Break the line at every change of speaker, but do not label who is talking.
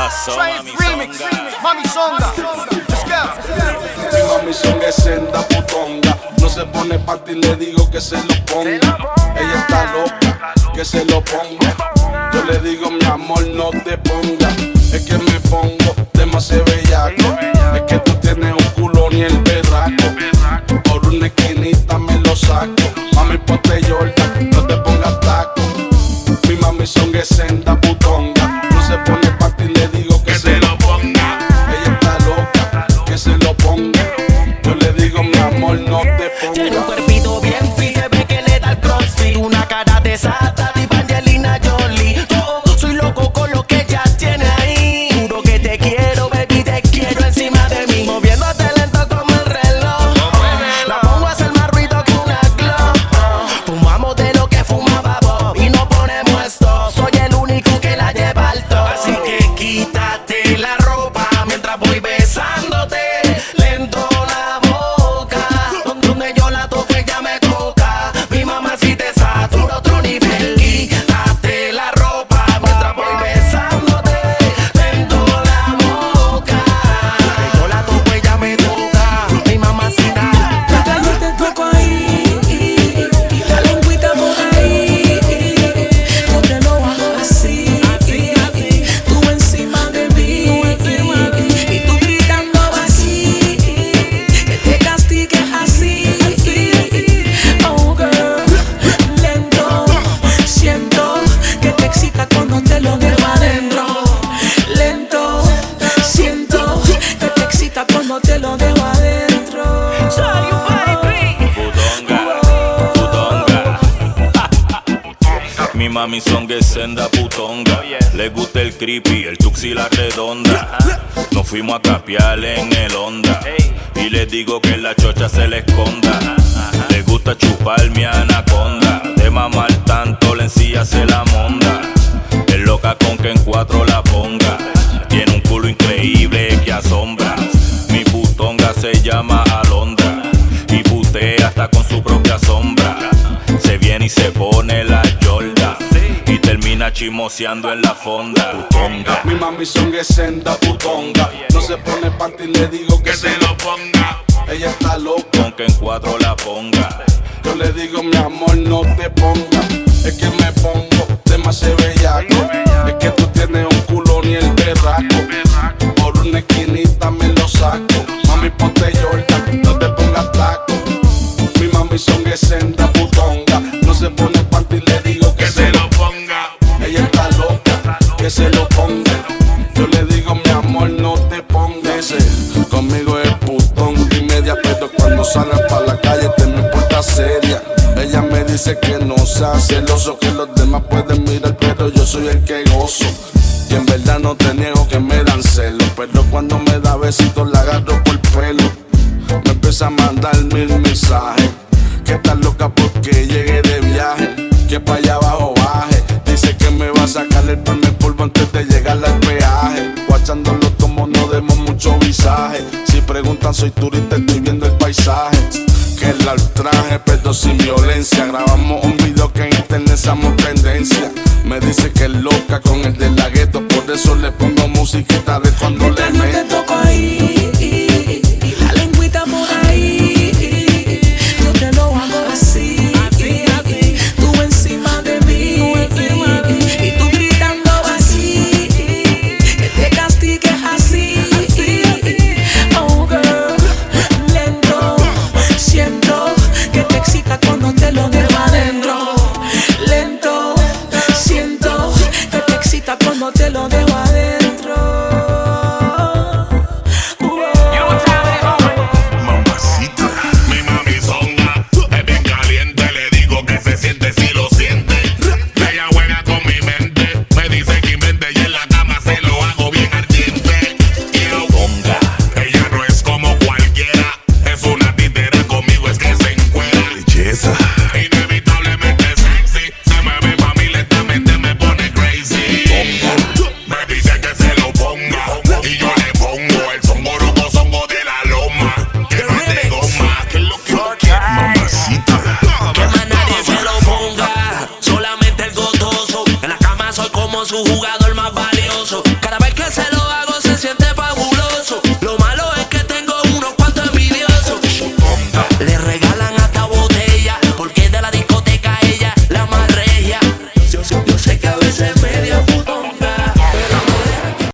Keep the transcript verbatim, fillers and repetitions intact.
pasó, mami songa?
Mami songa. Let's go.
Mi mami songa es senda putonga. No se pone panty, le digo que se lo ponga. Ella está loca, que se lo ponga. Yo le digo, mi amor, no te ponga. Es que me pongo demasiado bellaco. Es que tú tienes un culo ni el berraco. Por una esquinita me lo saco. Mami, ponte Jordan, no te pongas taco. Mi mami songa es senda putonga. No se pone panty, le digo que, que se lo ponga. Ella está loca, que se lo ponga. Yo le digo, mi amor, no te ponga.
Tiene un cuerpito bien fit, se ve que le da el crossfit. Una cara de sata, tipo Angelina Jolie. Yo soy loco con lo que ella tiene ahí. Juro que te quiero, baby, te quiero encima de mí. Moviéndote lento como el reloj. La pongo a hacer más ruido que una glow. Fumamos de lo que fumaba Bob y no ponemos esto. Soy el único que la lleva al top. Así que quítate la ropa mientras voy besándote lento la boca. Donde yo la toco ella me toca. Mi mamá si te satura otro nivel. Quítate la ropa mientras voy besándote lento la boca. Donde yo la toco ella me toca. Mi mamá si da.
Mientras yo te toco ahí, la lengüita por ahí, yo te lo hago así, tú encima de mí, y tú gritando así, que te castigue así. Oh girl, lento, siento que te excita cuando te lo dejo adentro. Lento, siento que te excita cuando te lo dejo adentro.
Putonga, putonga. Mi mami songa es senda putonga. Le gusta el creepy, el tuxi y la redonda. Nos fuimos a capiar en el Honda. Y le digo que la chocha se le esconda. Le gusta chupar mi anaconda. De mamar tanto la encía se la monda. Es loca con que en cuatro la ponga. Tiene un culo increíble que asombra. Mi putonga se llama Alondra. Y putea hasta con su propia sombra. Se viene y se pone la Jordan. Y termina chismoseando en la fonda. Putonga.
Mi mami songa es senda putonga. No se pone panty, le digo que, que se lo ponga. Ella está loca,
Con que en cuatro la ponga.
yo le digo, mi amor, no te ponga. Es que me pongo demasiado bellaco. Es que tú tienes un culo ni el berraco. Por una esquinita me lo saco. Mami, ponte Jordan, no te pongas taco. Mi mami songa es senda putonga. No se pone panty, le digo que, que se lo ponga. Ella está loca, que se lo ponga. Yo le digo, mi amor, no te pongas. Conmigo es putón y media, pero cuando salen pa' la calle te me porta seria. Ella me dice que no sea celoso, que los demás pueden mirar, pero yo soy el que gozo. Y en verdad no te niego que me dan celos, pero cuando me da besitos la agarro por pelo. Me empieza a mandar mil mensajes, que está loca porque llegué de viaje, que pa' allá abajo baje. Dice que me va a sacar el primer polvo antes de llegar al peaje. Guachando los tomos no demos mucho visaje. Si preguntan soy turista, estoy viendo el paisaje. Que la ultraje, pero sin violencia. Grabamos un video que en internet somos tendencia. Me dice que es loca con el de la gueto, por eso le pongo musiquita de cuando
Mientras
le
yo te
meto.
toco ahí, la lengüita por ahí, yo te lo hago así, tú encima de mí, y tú gritando así, que te castigues así. Oh girl, lento, siento que te excita cuando te lo dejo adentro. Lento, siento que te excita cuando te lo dejo adentro.
Mamacita, mi mami songa es bien caliente, le digo que se siente si lo siente. Ella juega con mi mente, me dice que invente y en la cama se lo hago bien ardiente. Quiero bonga, ella no es como cualquiera, es una titera, conmigo es que se encuera. Belleza, inevitablemente sexy, se me ve pa' mí lentamente me pone crazy. Bonga, me dice que se lo ponga y yo le pongo el songo roco songo de la loma. Que no es de goma, que es lo que yo quiero. Mamacita,
Que más nadie se lo ponga, solamente el gotoso. En la cama soy como su jugador más valioso. Cada vez que se lo